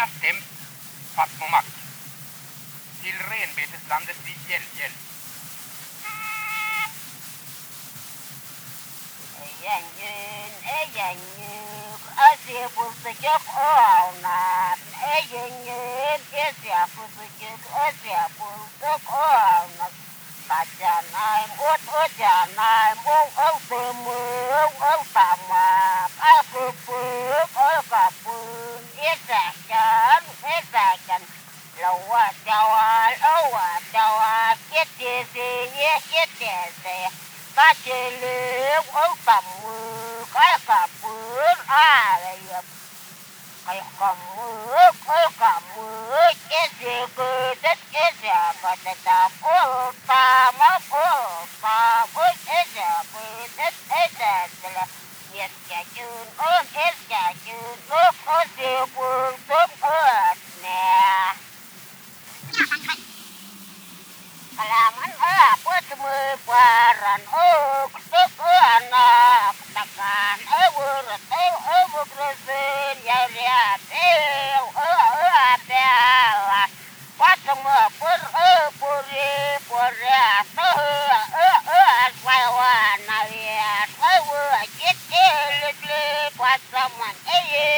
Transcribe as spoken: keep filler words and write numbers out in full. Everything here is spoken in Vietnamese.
denna stämt fast på makt till renbeteslandet vid Fjällfjäll. Ejanjun, ejanjun, asia pusujak onan. Ejanjun, asia pusujak, asia pusujak onan. Kajanai, ut ujanai, mung ul temu, ul tamak, aku puk, ul kapun, isakan, isakan. Lawa jawa, lawa jawa, kiti si, kiti si. Kacilik, ul tamu, kaya kapun, ayam. Kaya kamu, ul kamu, isi kudet, isi kudet, ul tamak, ul tamak, isi kudet, isi kudet. Yes, kacun, ul, yes, kacun, ul, isi kudet, ul, nah. Kalaman apa semua paran oh ketuk anak takan eh urut eh eh bukresin ya lihat eh eh ada pas semua pur eh puri puri eh eh eh aswawan lihat eh wajib eh lit lit pas sama eh